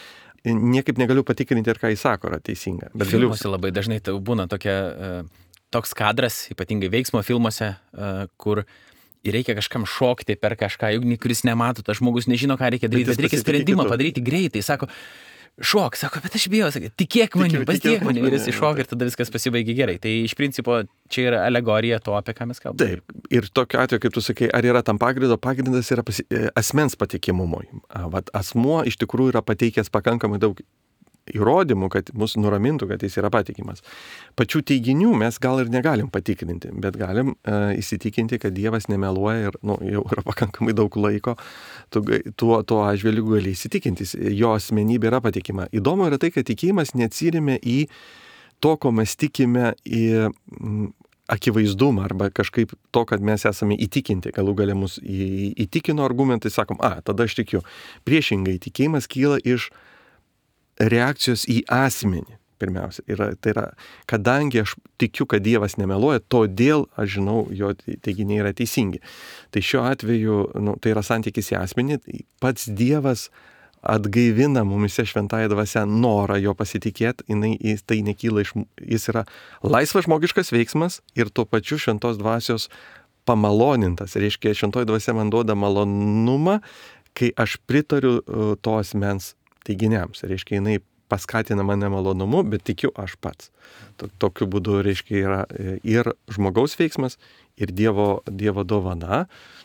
niekaip negaliu patikrinti, ar ką jis sako yra teisinga. Bet filmuose labai dažnai tai būna toks kadras, ypatingai veiksmo filmuose, kur reikia kažkam šokti per kažką, juk kuris nemato, tas žmogus nežino, ką reikia daryti, bet reikia sprendimą padaryti greitai. Sako, šok, sako, bet aš bijau, sakė, tikėk manim, pasitikėk manim, ir jis iššoka ir tada viskas pasibaigia gerai. Tai iš principo čia yra alegorija to, apie ką mes kalbame. Taip, ir tokiu atveju, kaip tu sakai, ar yra tam pagrindas yra asmens patikimumui. Asmuo iš tikrųjų yra pateikęs pakankamai daug įrodymų, kad mus nuramintų, kad jis yra patikimas. Pačių teiginių mes gal ir negalim patikrinti, bet galim įsitikinti, kad Dievas nemeluoja ir jau yra pakankamai daug laiko, tuo atžvilgiu gali įsitikinti, jo asmenybė yra patikima. Įdomu yra tai, kad tikėjimas neatsiremia į to, ko mes tikime, į akivaizdumą arba kažkaip to, kad mes esame įtikinti, galų gale mus įtikino argumentai, sakom, tada aš tikiu. Priešingai, tikėjimas kyla iš reakcijos į asmenį, pirmiausia. Tai yra, kadangi aš tikiu, kad Dievas nemeluoja, todėl aš žinau, jo teiginiai yra teisingi. Tai šiuo atveju, tai yra santykis į asmenį, pats Dievas atgaivina mumise šventąją dvasią norą jo pasitikėti, tai nekyla jis yra laisvas žmogiškas veiksmas ir tuo pačiu šventos dvasios pamalonintas. Reiškia, šventoji dvasia man duoda malonumą, kai aš pritariu to asmens teiginiams. Reiškia, jinai paskatina mane malonumu, bet tikiu aš pats. Tokiu būdu, reiškia, yra ir žmogaus veiksmas, ir Dievo dovana.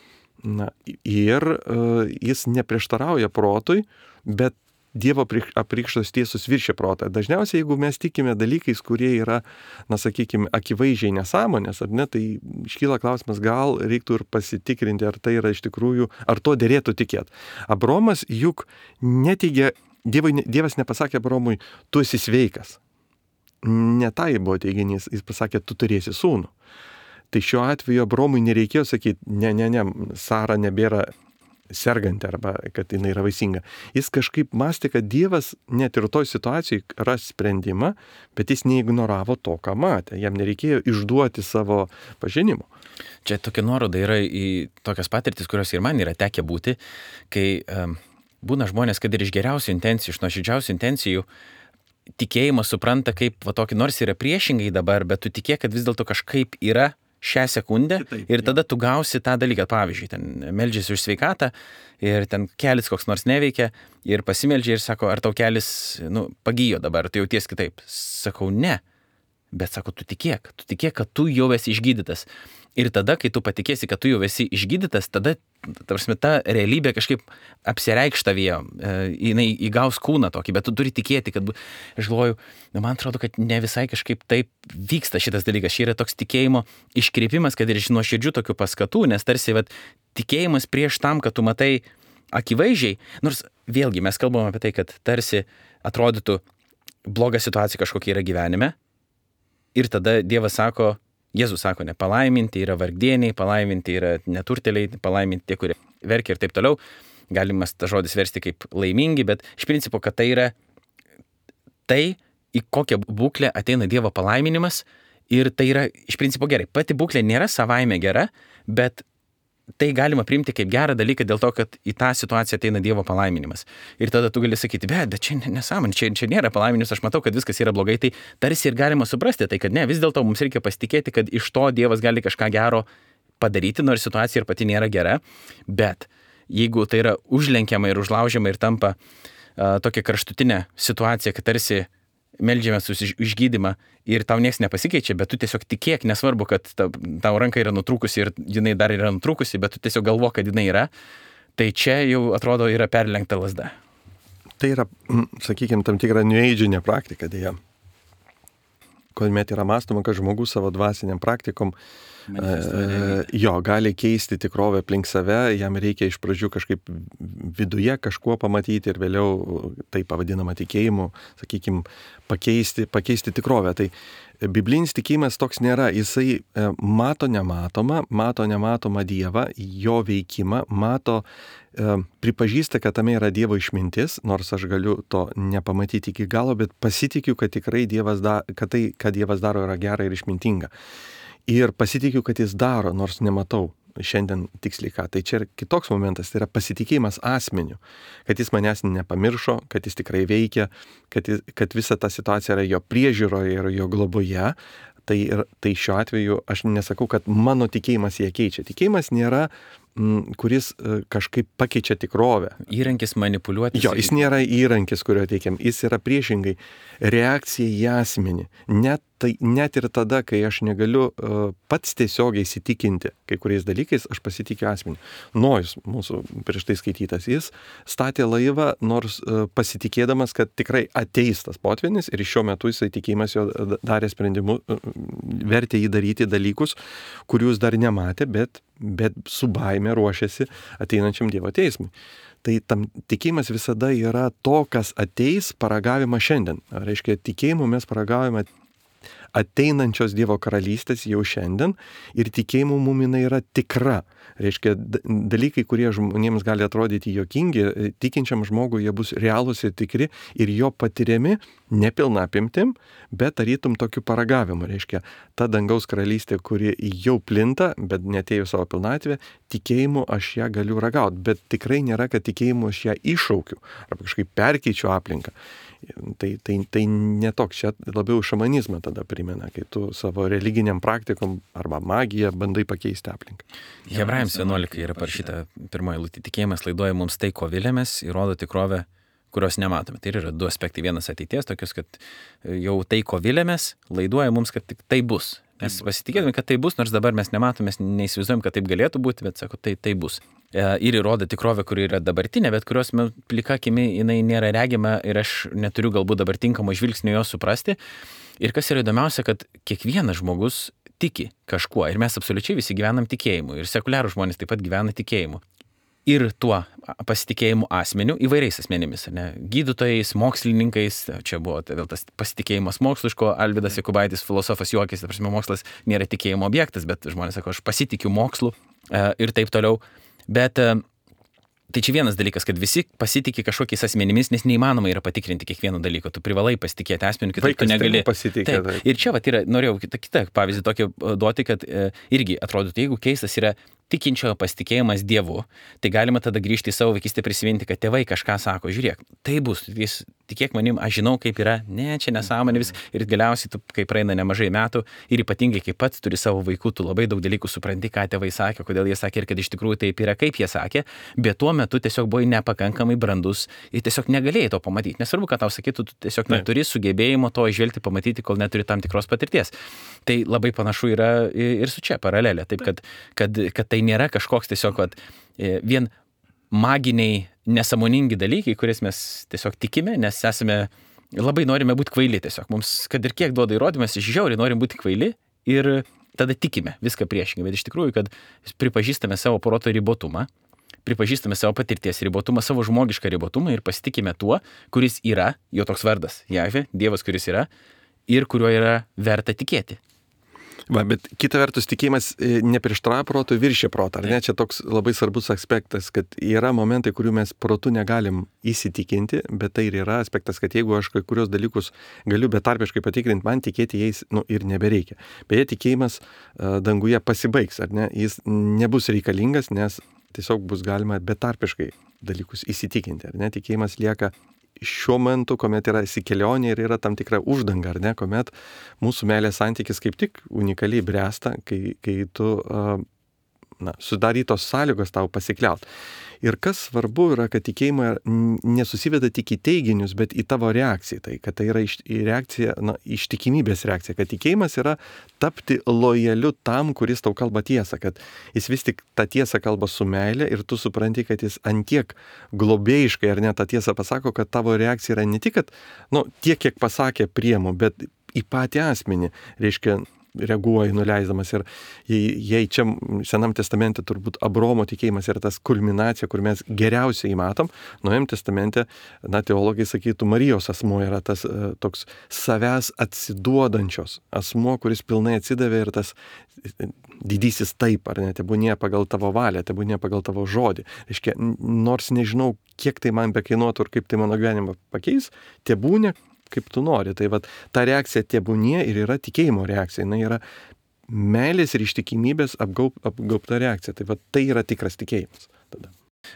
Ir jis neprieštarauja protui, bet Dievo apreikštos tiesos viršia protą. Dažniausiai, jeigu mes tikime dalykais, kurie yra, sakykime, akivaizdžiai nesąmonės, ar ne, tai iškyla klausimas, gal reiktų ir pasitikrinti, ar tai yra iš tikrųjų, ar to derėtų tikėti. Abraomas juk neteigia, Dievas nepasakė Abraomui, tu esi sveikas. Ne tai buvo teiginys, jis pasakė, tu turėsi sūnų. Tai šiuo atveju Abraomui nereikėjo sakyti, ne, Sara nebėra serganti arba kad jinai yra vaisinga. Jis kažkaip mąstė, kad Dievas net ir toj situacijai ras sprendimą, bet jis neignoravo to, ką matė. Jam nereikėjo išduoti savo pažinimo. Čia tokia nuoroda yra į tokias patirtis, kurios ir man yra tekę būti, kai būna žmonės, kad ir iš geriausių intencijų, iš nuoširdžiausių intencijų, tikėjimą supranta kaip tokį, nors yra priešingai dabar, bet tu tikėk, kad vis dėlto kažkaip yra šią sekundę ir tada tu gausi tą dalyką. Pavyzdžiui, ten meldžiasi už sveikatą ir ten kelis koks nors neveikia ir pasimeldžia ir sako, ar tau kelis, pagijo dabar, tu jauties kitaip. Sakau, ne. Bet sako, tu tikėk, kad tu jau esi išgydytas. Ir tada, kai tu patikėsi, kad tu jau esi išgydytas, tada, ta realybė kažkaip apsireikš tavyje, jinai įgaus kūną tokį, bet tu turi tikėti, kad, aš galvoju, man atrodo, kad ne visai kažkaip taip vyksta šitas dalykas. Šį yra toks tikėjimo iškreipimas, kad ir iš nuoširdžių tokių paskatų, nes tarsi tikėjimas prieš tam, kad tu matai akivaizdžiai, nors vėlgi mes kalbame apie tai, kad tarsi atrodytų bloga situacija kažkokia yra gyvenime, ir tada Dievas sako, Jėzus sako, ne, palaiminti yra vargdieniai, palaiminti yra neturtėliai, palaiminti tie, kurie verkia ir taip toliau. Galimas tą žodis versti kaip laimingi, bet iš principo, kad tai yra tai, į kokią būklę ateina Dievo palaiminimas ir tai yra iš principo gerai. Pati būklė nėra savaime gera, bet tai galima priimti kaip gerą dalyką dėl to, kad į tą situaciją ateina Dievo palaiminimas. Ir tada tu gali sakyti, bet čia nesąmonė, čia nėra palaiminimas, aš matau, kad viskas yra blogai, tai tarsi ir galima suprasti tai, kad ne, vis dėlto mums reikia pasitikėti, kad iš to Dievas gali kažką gero padaryti, nors situacija ir pati nėra gera, bet jeigu tai yra užlenkiama ir užlaužiama ir tampa tokia kraštutinė situacija, kad tarsi meldžiamės už išgydymą ir tau nieks nepasikeičia, bet tu tiesiog tikėk, nesvarbu, kad tau ranka yra nutrūkusi ir jinai dar yra nutrūkusi, bet tu tiesiog galvo, kad jinai yra, tai čia jau atrodo yra perlenkta lazda. Tai yra, sakykime, tam tikra New Age-inė praktika, dėja. Kuomet yra mąstoma, kad žmogus savo dvasiniam praktikom gali keisti tikrovę aplink save, jam reikia iš pradžių kažkaip viduje kažkuo pamatyti ir vėliau tai pavadinama tikėjimu, sakykime, pakeisti tikrovę. Tai biblinis tikėjimas toks nėra, jisai mato nematomą Dievą, jo veikimą, pripažįsta, kad tame yra Dievo išmintis, nors aš galiu to nepamatyti iki galo, bet pasitikiu, kad tikrai kad tai, ką Dievas daro, yra gera ir išmintinga. Ir pasitikiu, kad jis daro, nors nematau šiandien tiksliai ką. Tai čia yra kitoks momentas, tai yra pasitikėjimas asmeniu, kad jis manęs nepamiršo, kad jis tikrai veikia, kad visa ta situacija yra jo priežiūroje ir jo globoje. Tai šiuo atveju aš nesakau, kad mano tikėjimas ją keičia. Tikėjimas nėra, kuris kažkaip pakeičia tikrovę. Įrankis manipuliuoti. Jo, jis nėra įrankis, kurio teikiam. Jis yra priešingai reakcija į asmenį. Net ir tada, kai aš negaliu pats tiesiogiai įsitikinti kai kuriais dalykais, aš pasitikiu asmenį. Nojus, mūsų prieš tai skaitytas, jis statė laivą, nors pasitikėdamas, kad tikrai ateis tas potvynis ir šiuo metu jisai tikėjimas jo darė sprendimus, vertė jį daryti dalykus, kurių jis dar nematė, bet su baime ruošiasi ateinančiam Dievo teismui. Tai tam tikėjimas visada yra to, kas ateis, paragavimą šiandien. Reiškia, tikėjimu mes paragavimą ateinančios Dievo karalystės jau šiandien ir tikėjimu mum jinai yra tikra. Reiškia, dalykai, kurie žmonėms gali atrodyti juokingi, tikinčiam žmogui jie bus realūs ir tikri ir jo patiriami nepilna apimtim, bet tarytum tokiu paragavimu. Reiškia, ta dangaus karalystė, kuri jau plinta, bet netėjo savo pilnatvę, tikėjimu aš ją galiu ragauti, bet tikrai nėra, kad tikėjimu aš ją iššaukiu arba kažkaip perkeičiu aplinką. Tai netoks, čia labiau šamanizmą tada primena, kai tu savo religiniam praktikom arba magiją bandai pakeisti aplinką. Hebrajams 11 yra parašyta pirmoji eilutė: tikėjimas laiduoja mums tai, ko vilėmės, įrodo tikrovę, kurios nematome. Tai yra du aspektai. Vienas ateities, tokius, kad jau tai, ko vilėmės, laiduoja mums, kad tik tai bus. Mes pasitikėdami, kad tai bus, nors dabar mes nematome, mes neįsivaizduojam, kad taip galėtų būti, bet sako, tai bus. Ir įrodo tikrovę, kuri yra dabartinė, bet kurios plika akimi jinai nėra regima ir aš neturiu galbūt dabar tinkamo žvilgsnio jo suprasti. Ir kas yra įdomiausia, kad kiekvienas žmogus tiki kažkuo ir mes absoliučiai visi gyvenam tikėjimu ir sekuliarūs žmonės taip pat gyvena tikėjimu. Ir tuo pasitikėjimu asmeniu įvairiais asmenimis, ne? Gydytojais, mokslininkais, čia buvo vėl tas pasitikėjimas mokslu, iš ko Alvydas Jokubaitis, filosofas, juokėsi, ta prasme, mokslas nėra tikėjimo objektas, bet žmonės sako, aš pasitikiu mokslu ir taip toliau. Bet tai čia vienas dalykas, kad visi pasitikė kažkokiais asmenimis, nes neįmanoma yra patikrinti kiekvieno dalyko. Tu privalai pasitikėti asmeniu, kitaip tu negali. Taip. Ir čia yra, norėjau kitą pavyzdį tokį duoti, kad irgi atrodytų, jeigu keistas yra tikinčiojo pasitikėjimas Dievu, tai galima tada grįžti į savo vaikystę, prisiminti, kad tėvai kažką sako, žiūrėk, tai bus, tikėk manim, aš žinau, kaip yra, ne, čia nesąmonė vis, ir galiausiai tu, kai praeina nemažai metų, ir ypatingai, kai pats turi savo vaikų, tu labai daug dalykų supranti, ką tėvai sakė, kodėl jie sakė ir kad iš tikrųjų taip yra, kaip jie sakė, bet tuo metu tiesiog buvai nepakankamai brandus ir tiesiog negalėjai to pamatyti. Nesvarbu, kad tau sakytų, tu tiesiog neturi sugebėjimo to išvelgti, pamatyti, kol neturi tam tikros patirties. Tai labai panašu yra ir su čia paralelė, taip kad tai nėra kažkoks tiesiog vien maginiai, nesąmoningi dalykai, kuriais mes tiesiog tikime, nes labai norime būti kvaili tiesiog. Mums, kad ir kiek duoda įrodymas, žiauriai norim būti kvaili ir tada tikime viską priešingai. Bet iš tikrųjų, kad pripažįstame savo proto ribotumą, pripažįstame savo patirties ribotumą, savo žmogišką ribotumą ir pasitikime tuo, kuris yra, jo toks vardas, Jahvė, Dievas, kuris yra ir kuriuo yra verta tikėti. Bet kita vertus, tikėjimas neprieštarauja protui, viršė protą. Ar ne? Čia toks labai svarbus aspektas, kad yra momentai, kurių mes protu negalim įsitikinti, bet tai ir yra aspektas, kad jeigu aš kai kurios dalykus galiu betarpiškai patikrinti, man tikėti jais ir nebereikia. Beje, tikėjimas danguje pasibaigs, ar ne? Jis nebus reikalingas, nes tiesiog bus galima betarpiškai dalykus įsitikinti, ar ne? Tikėjimas lieka šiuo metu, kuomet yra kelionė ir yra tam tikra uždanga, ar ne, kuomet mūsų meilės santykis kaip tik unikaliai bręsta, kai tu sudarytos sąlygos tau pasikliaut. Ir kas svarbu yra, kad tikėjimai nesusiveda tik į teiginius, bet į tavo reakciją. Tai, kad tai yra reakcija, ištikimybės reakcija, kad tikėjimas yra tapti lojaliu tam, kuris tau kalba tiesą, kad jis vis tik tą tiesą kalba su meilė ir tu supranti, kad jis antiek globėjiškai ar ne tą tiesą pasako, kad tavo reakcija yra ne tik, kad tiek, kiek pasakė priemu, bet į patį asmenį, reiškia, reaguoja nuleisdamas ir jei čia Senam testamente turbūt Abraomo tikėjimas yra tas kulminacija, kur mes geriausiai matom, Naujam testamente, teologai sakytų, Marijos asmuo yra tas toks savęs atsiduodančios asmuo, kuris pilnai atsidavė ir tas didysis taip, ar ne, tebūnie pagal tavo valią, tebūnie pagal tavo žodį. Reiškia, nors nežinau, kiek tai man bekainuotų ir kaip tai mano gyvenimą pakeis, tebūnie kaip tu nori. Tai ta reakcija tebūnie ir yra tikėjimo reakcija. Jis yra meilės ir ištikimybės apgaubta reakcija. Tai va, tai yra tikras tikėjimas tada.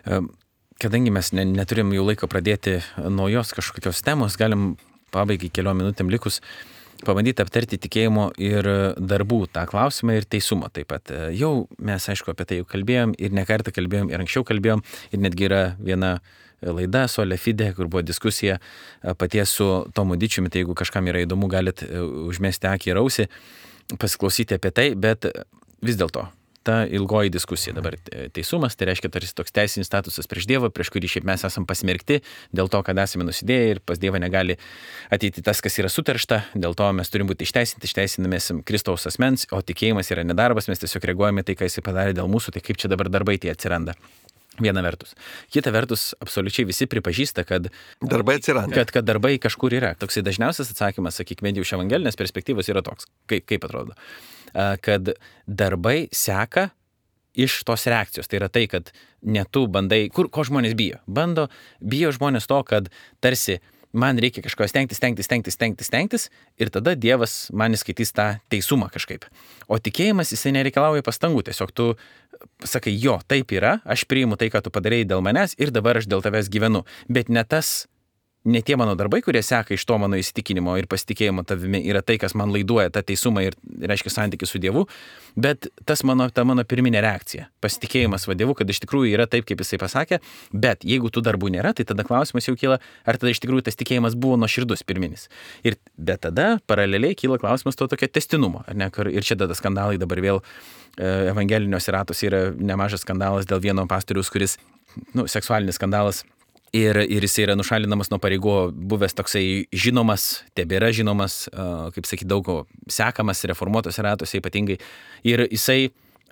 Kadangi mes neturim jau laiko pradėti naujos kažkokios temos, galim pabaigai keliom minutėm likus pabandyti aptarti tikėjimo ir darbų tą klausimą ir teisumą taip pat. Jau mes, aišku, apie tai jau kalbėjom ir ne kartą kalbėjom ir anksčiau kalbėjom ir netgi yra viena laida Sole Fide, kur buvo diskusija paties su Tomu Dičiumi, tai jeigu kažkam yra įdomu, galit užmesti akį ir ausį, pasiklausyti apie tai, bet vis dėlto ta ilgoji diskusija dabar teisumas, tai reiškia tarsi toks teisinis statusas prieš Dievą, prieš kurį šiaip mes esam pasmerkti dėl to, kad esame nusidėję ir pas Dievą negali ateiti tas, kas yra suteršta, dėl to mes turim būti išteisinamės Kristaus asmens, o tikėjimas yra nedarbas, mes tiesiog reaguojame tai, ką jisai padarė dėl mūsų, tai kaip čia dabar darbai tie atsiranda. Viena vertus. Kita vertus, absoliučiai visi pripažįsta, kad darbai atsiranda. Kad darbai kažkur yra. Toksai dažniausias atsakymas, sakykime, jau iš evangelinės perspektyvos yra toks, kaip atrodo, kad darbai seka iš tos reakcijos. Tai yra tai, kad ne tu bandai, ko žmonės bijo? Bijo žmonės to, kad tarsi man reikia kažko stengtis ir tada Dievas man įskaitys tą teisumą kažkaip. O tikėjimas jisai nereikalauja pastangų, tiesiog tu sakai, jo, taip yra, aš priimu tai, ką tu padarėjai dėl manęs ir dabar aš dėl tavęs gyvenu. Bet ne tie mano darbai, kurie seka iš to mano įsitikinimo ir pasitikėjimo tavimi, yra tai, kas man laiduoja tą teisumą ir reiškia santykį su Dievu, bet ta mano pirminė reakcija, pasitikėjimas va Dievu, kad iš tikrųjų yra taip, kaip jisai pasakė, bet jeigu tų darbų nėra, tai tada klausimas jau kyla, ar tada iš tikrųjų tas tikėjimas buvo nuoširdus pirminis. Bet tada paraleliai kyla klausimas to tokio tęstinumo, ar ne? Ir čia tada skandalai dabar vėl evangeliniuose ratuose yra nemažas skandalas dėl vieno pastoriaus, kuris, seksualinis skandalas. Ir jis yra nušalinamas nuo pareigų, buvęs toksai žinomas, tebėra žinomas, kaip sakyti, daug sekamas reformuotose ratuose ypatingai. Ir jisai,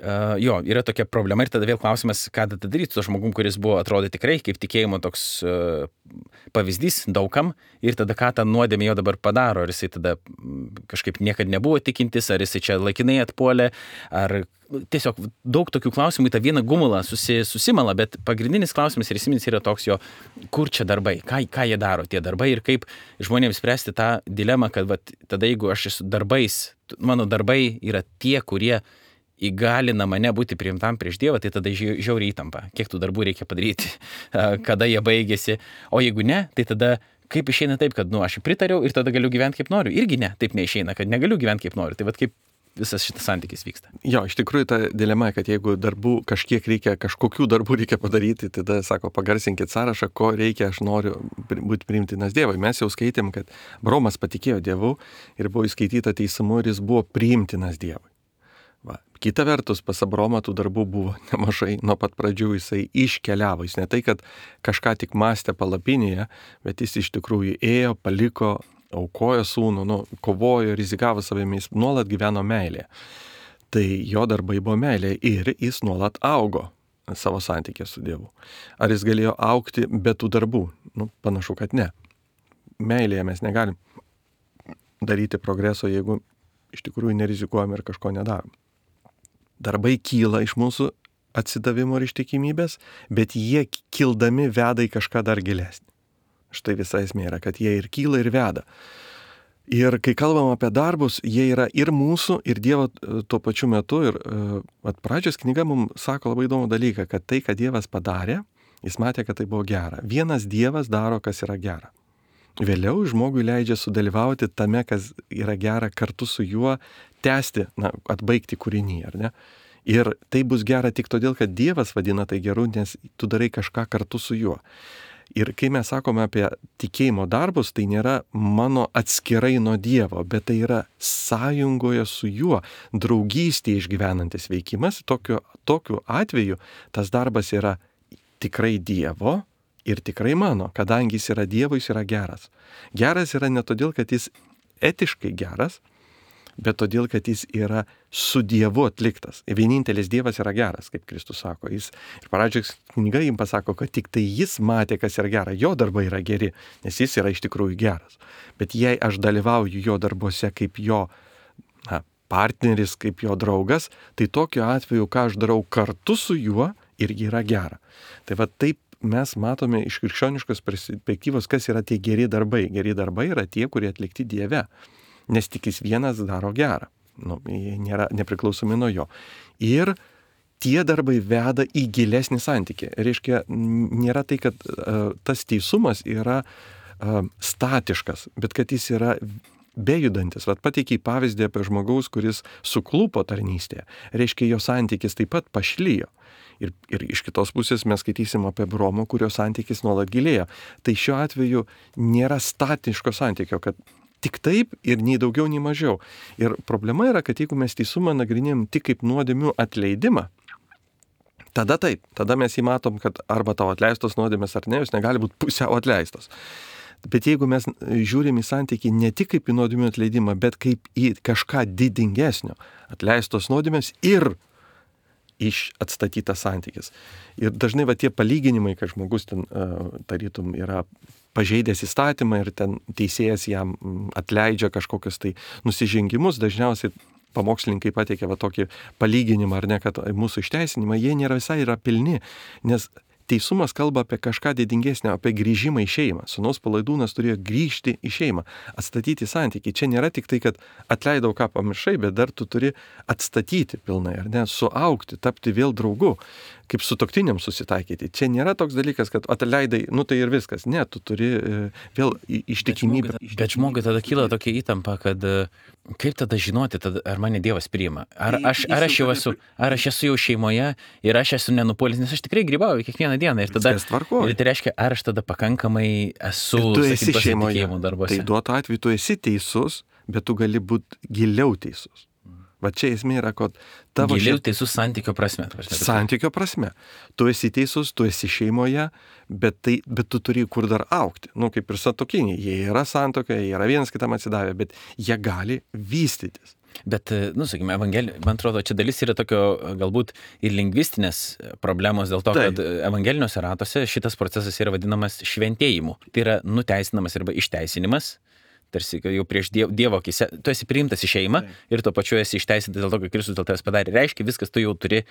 yra tokia problema ir tada vėl klausimas, ką tada daryti su žmogum, kuris buvo, atrodo tikrai, kaip tikėjimo toks pavyzdys daugam ir tada ką tą nuodėmę jo dabar padaro, ar jisai tada kažkaip niekad nebuvo tikintis, ar jisai čia laikinai atpuolė, ar tiesiog daug tokių klausimų į tą vieną gumulą susimala, bet pagrindinis klausimas ir esminis yra toks jo, kur čia darbai, ką jie daro tie darbai ir kaip žmonėms spręsti tą dilemą, kad tada jeigu aš esu darbais, mano darbai yra tie, kurie įgalina mane būti priimtam prieš Dievą, tai tada žiauriai įtampa, kiek tų darbų reikia padaryti, kada jie baigėsi, o jeigu ne, tai tada kaip išeina taip, kad aš pritariau ir tada galiu gyventi kaip noriu, irgi ne, taip neišeina, kad negaliu gyventi kaip noriu, tai kaip visas šitas santykis vyksta. Jo, iš tikrųjų ta dilema, kad jeigu kažkokių darbų reikia padaryti, tada sako, pagarsinkit sąrašą, ko reikia, aš noriu būti priimtinas Dievui. Mes jau skaitėm, kad Abraomas patikėjo Dievu ir buvo įskaityta teisumu ir jis buvo priimtinas Dievui. Kita vertus, pas Abraomą tų darbų buvo nemažai, nuo pat pradžių jisai iškeliavo. Jis ne tai, kad kažką tik mąstė palapinėje, bet jis iš tikrųjų ėjo, paliko, aukojo sūnų, kovojo, rizikavo savimi, jis nuolat gyveno meilėje. Tai jo darbai buvo meilė ir jis nuolat augo savo santykė su Dievu. Ar jis galėjo augti be tų darbų? Panašu, kad ne. Meilėje mes negalim daryti progreso, jeigu iš tikrųjų nerizikuojam ir kažko nedarom. Darbai kyla iš mūsų atsidavimo ir ištikimybės, bet jie kildami veda į kažką dar gilesnį. Štai visa esmė yra, kad jie ir kyla ir veda. Ir kai kalbam apie darbus, jie yra ir mūsų, ir Dievo tuo pačiu metu. Ir pradžios knyga mums sako labai įdomų dalyką, kad tai, ką Dievas padarė, jis matė, kad tai buvo gera. Vienas Dievas daro, kas yra gera. Vėliau žmogui leidžia sudalyvauti tame, kas yra gera, kartu su juo tęsti, atbaigti kūrinį, ar ne? Ir tai bus gera tik todėl, kad Dievas vadina tai geru, nes tu darai kažką kartu su juo. Ir kai mes sakome apie tikėjimo darbus, tai nėra mano atskirai nuo Dievo, bet tai yra sąjungoje su juo, draugystėje išgyvenantis veikimas. Tokiu atveju tas darbas yra tikrai Dievo ir tikrai mano, kadangi jis yra Dievo, jis yra geras. Geras yra ne todėl, kad jis etiškai geras, bet todėl, kad jis yra su Dievu atliktas. Vienintelis Dievas yra geras, kaip Kristus sako. Ir pradžios knyga jim pasako, kad tik tai jis matė, kas yra gera. Jo darbai yra geri, nes jis yra iš tikrųjų geras. Bet jei aš dalyvauju jo darbuose kaip jo partneris, kaip jo draugas, tai tokiu atveju, ką aš darau kartu su juo, irgi yra gera. Tai taip mes matome iš krikščioniškos perspektyvos, kas yra tie geri darbai. Geri darbai yra tie, kurie atlikti Dieve. Nes tik jis vienas daro gerą. Jie nėra nepriklausomi nuo jo. Ir tie darbai veda į gilesnį santykį. Reiškia, nėra tai, kad tas teisumas yra statiškas, bet kad jis yra bejudantis. Vat pateikiai pavyzdį apie žmogaus, kuris suklupo tarnystėje. Reiškia, jo santykis taip pat pašlijo. Ir iš kitos pusės mes skaitysim apie Abraomą, kurio santykis nuolat gilėjo. Tai šiuo atveju nėra statiško santykio, kad tik taip ir nei daugiau, nei mažiau. Ir problema yra, kad jeigu mes teisumą nagrinėjom tik kaip nuodėmių atleidimą, tada taip, tada mes jį matom, kad arba tavo atleistos nuodėmės ar ne, jos negali būti pusiau atleistos. Bet jeigu mes žiūrim į santykį ne tik kaip į nuodėmių atleidimą, bet kaip į kažką didingesnio, atleistos nuodėmės ir atstatytas santykis. Ir dažnai tie palyginimai, kad žmogus ten tarytum yra pažeidęs įstatymą ir ten teisėjas jam atleidžia kažkokius tai nusižengimus, dažniausiai pamokslininkai pateikia tokį palyginimą, ar ne, kad mūsų išteisinimą, jie nėra visai yra pilni, nes teisumas kalba apie kažką didingesnio, apie grįžimą į šeimą. Sūnaus palaidūnas turėjo grįžti į šeimą, atstatyti santykį. Čia nėra tik tai, kad atleidau, ką pamiršai, bet dar tu turi atstatyti pilnai, ar ne, suaugti, tapti vėl draugu, kaip sutuoktiniam susitaikyti. Čia nėra toks dalykas, kad atleidai, tai ir viskas. Ne, tu turi vėl ištikimybę. Bet žmogui tada kyla tokia įtampa, kad kaip tada žinoti, ar mane Dievas priima? Ar aš esu jau šeimoje ir aš esu nenupuolis, nes aš tikrai grybauju kiekvieną dieną. Ir tada, ir tai reiškia, ar aš tada pakankamai esu pasitikėjimo darbuose. Tai duoto atveju tu esi teisus, bet tu gali būti giliau teisus. Va čia esmė yra, kad tavo giliau teisus santykio prasme. Santykio prasme. Tu esi teisus, tu esi šeimoje, bet tu turi kur dar augti. Kaip ir santuokiniai. Jie yra santuokoje, jie yra vienas kitam atsidavę, bet jie gali vystytis. Bet, sakykime, man atrodo, čia dalis yra tokio galbūt ir lingvistinės problemos dėl to, kad evangeliniuose ratuose šitas procesas yra vadinamas šventėjimu. Tai yra nuteisinamas arba išteisinimas. Tarsi jau prieš Dievo akise, tu esi priimtas į šeimą ir tuo pačiu esi išteisintas dėl to, kad Kristus dėl tavęs padarė. Reiškia, viskas tu jau turi,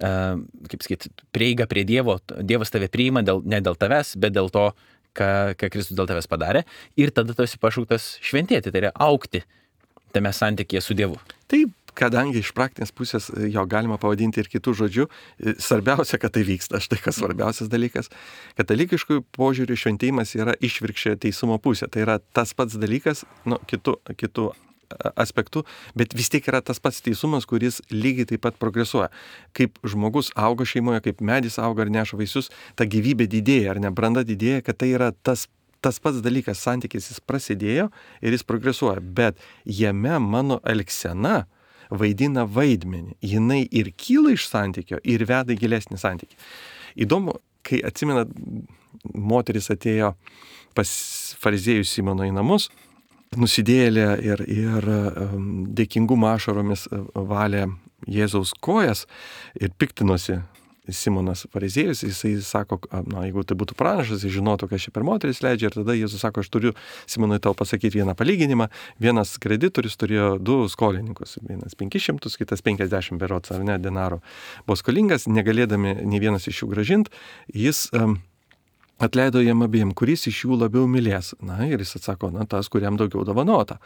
prieigą prie Dievo, Dievas tave priima ne dėl tavęs, bet dėl to, ką Kristus dėl tavęs padarė. Ir tada tu esi pašauktas šventėti, tai yra augti tame santykėje su Dievu. Taip, kadangi iš praktinės pusės jo galima pavadinti ir kitų žodžių, svarbiausia, kad tai vyksta. Štai kas svarbiausias dalykas. Katalikiškų požiūrių šventėjimas yra išvirkščia teisumo pusė. Tai yra tas pats dalykas, kitų aspektų, bet vis tiek yra tas pats teisumas, kuris lygiai taip pat progresuoja. Kaip žmogus auga šeimoje, kaip medis auga ir neša vaisius, ta gyvybė didėja ar ne, branda didėja, kad tai yra tas pats dalykas, santykis jis prasidėjo ir jis progresuoja, bet jame mano elgsena vaidina vaidmenį. Jinai ir kyla iš santykio ir veda į gilesnį santykį. Įdomu, kai atsimenat, moteris atėjo pas fariziejų Simono į namus, nusidėjėlė ir dėkingumo ašaromis valė Jėzaus kojas ir piktinosi Simonas fariziejus, jisai sako, jeigu tai būtų pranašas, jis žinotų, kas čia per moteris leidžia, ir tada Jėzus sako, aš turiu Simonui tau pasakyti vieną palyginimą, vienas kreditorius turėjo 2 skolininkus, vienas 500, kitas 50 berods ar ne denarų. Buvo skolingas, negalėdami nei vienas iš jų gražinti, jis atleido jam abiem, kuris iš jų labiau mylės. Ir jis atsako, tas, kuriam daugiau dovanota.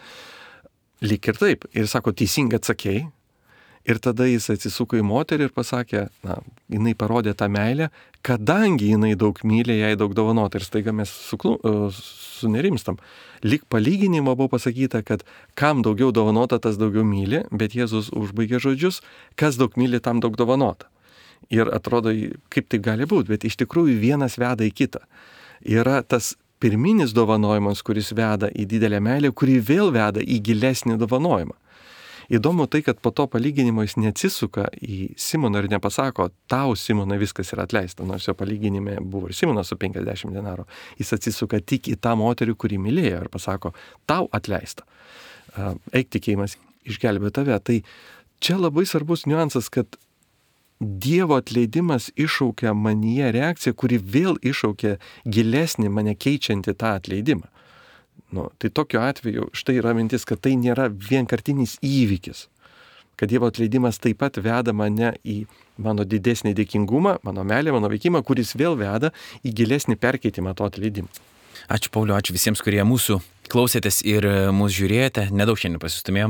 Lyg ir taip. Ir sako, teisingai atsakei. Ir tada jis atsisuko į moterį ir pasakė, jinai parodė tą meilę, kadangi jinai daug myli, jai daug dovanota. Ir staiga mes sunerimstam. Lyg palyginimo buvo pasakyta, kad kam daugiau dovanota, tas daugiau myli, bet Jėzus užbaigė žodžius, kas daug myli, tam daug dovanota. Ir atrodo, kaip tai gali būti, bet iš tikrųjų vienas veda į kitą. Yra tas pirminis dovanojimas, kuris veda į didelę meilę, kuri vėl veda į gilesnį dovanojimą. Įdomu tai, kad po to palyginimo jis neatsisuka į Simoną ir nepasako, tau Simonai viskas yra atleista, nors jo palyginime buvo ir Simonas su 50 denarų. Jis atsisuka tik į tą moterį, kurį mylėjo ir pasako, tau atleista. Eik, tikėjimas išgelbė tave. Tai čia labai svarbus niuansas, kad Dievo atleidimas iššaukia manyje reakciją, kuri vėl iššaukia gilesnį mane keičiantį tą atleidimą. Tai tokiu atveju štai yra mintis, kad tai nėra vienkartinis įvykis, kad Dievo atleidimas taip pat veda mane į mano didesnį dėkingumą, mano meilę, mano veikimą, kuris vėl veda į gilesnį perkeitimą to atleidimo. Ačiū Pauliau, ačiū visiems, kurie mūsų klausėtės ir mūsų žiūrėjote. Nedaug šiandien pasistumėjom,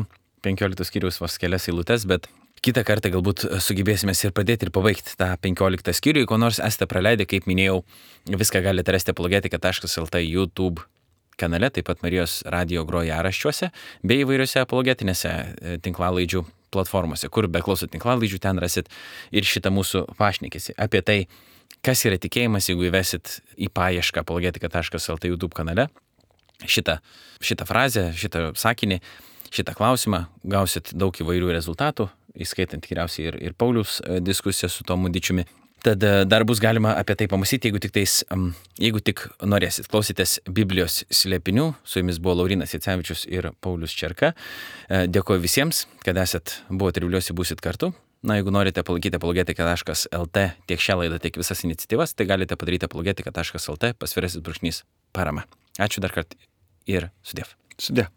15 skyriaus vos kelias eilutes, bet kitą kartą galbūt sugebėsime ir pradėti ir pabaigti tą 15 skyrių. Ko nors esate praleidę, kaip minėjau, viską galite rasti apologetika.lt YouTube kanale, taip pat Marijos radio grojaraščiuose, bei įvairiose apologetinėse tinklalaidžių platformose, kur beklausot tinklalaidžių, ten rasit ir šitą mūsų pašnekesį apie tai, kas yra tikėjimas, jeigu įvesit į paiešką apologetika.lt YouTube kanale šitą frazę, šitą sakinį, šitą klausimą, gausit daug įvairių rezultatų, įskaitant tikriausiai ir Pauliaus diskusiją su Tomu Dičiumi. Tad dar bus galima apie tai pamąstyti, jeigu tik norėsit. Klausytės Biblijos slėpinių, su jumis buvo Laurynas Jacevičius ir Paulius Čerka. Dėkoju visiems, kad buvote ir viliuosi būsit kartu. Na, jeigu norite palaikyti apologetika.lt tiek šią laidą, tiek visas iniciatyvas, tai galite padaryti apologetika.lt /parama. Ačiū dar kartą ir sudiev. Sudie.